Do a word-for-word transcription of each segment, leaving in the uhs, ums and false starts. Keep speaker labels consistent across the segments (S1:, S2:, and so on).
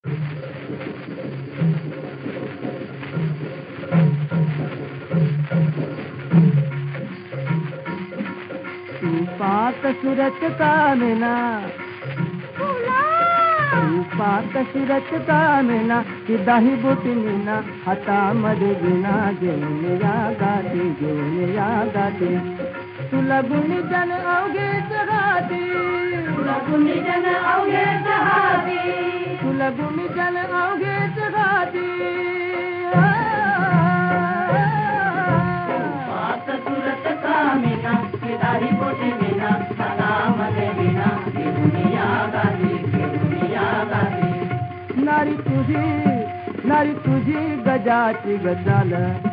S1: पाक सुरत का मेना पाक सुरत का मेना दाही बोटी मीना हातामध्ये विना घेऊन या गाठी घेऊन या गाठी तुला गुणी जन अवघेच गाठी तुला गुणी जन अवघेच गाठी तुला गुणी जन अवघेच गाठी पाक सुरत का मेना दाही बोटी मीना हातामध्ये विना घेऊन या गाठी नारी तुझी नारी तुझी गजाची गजाल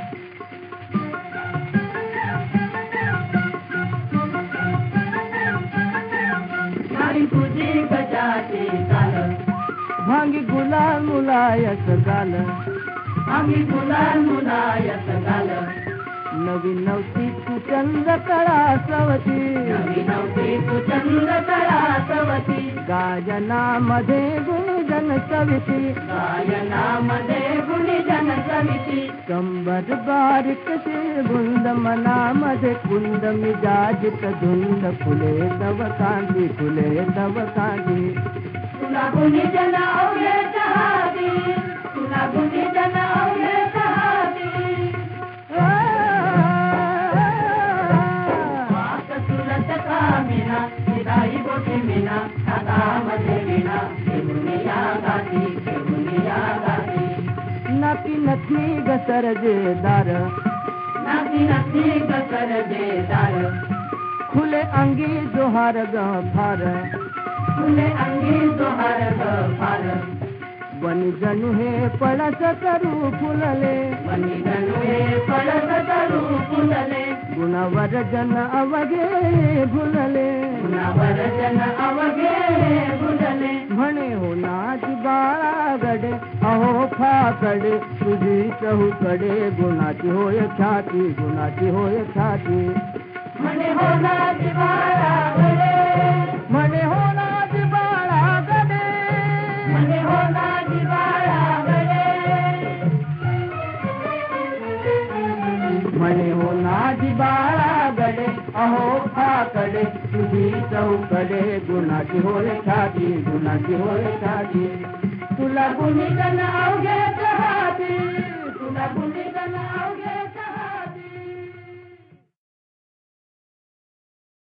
S1: नारी तुझी गजाची गाल भांगी गुलाल मुलायस गाल भांगी गुलाल मुलायस गाल नवी नवती तू चंद कळा सवती नवी नवती तू चंद कळा सवती गायनामध्ये गुणजन सविती गायनामध्ये गुणजन सविती कंबर बारीक बुंद मनामध्ये कुंद मिजाजित धुंद फुले तव कांदी फुले तव कांदी तुला गुणजन अवघे चहादी तुला गुणजन अवघे चहादी मीना दाही बोटी मीना हातामध्ये मीना घेऊन या गाठी घेऊन या गाठी नाकी नथनी घसरजेदार नाकी नथनी घसरजेदार खुले अंगी जोहार गफार खुले अंगी जोहार गफार बनी जणू हे पळस करू फुलले बनी जणू हे पळस करू फुलले गुणावर जन अवघे भुलले गुणावर जन अवघे भुलले म्हणे हो नाची बाळागडे अहो फाकडे तुझी चहूकडे गुणाची होय ख्याती गुणाची होय ख्याती म्हणे हो नाची बाळागडे म्हणे हो नाची बाळागडे म्हणे हो नाची बाळागडे म्हणे हो नाची बाळागडे अहो फाकडे तुझी चौकडे गुणाची होय ख्याती गुणाची होय ख्याती तुला गुणी जन अवघे चहाती तुला गुणी जन अवघे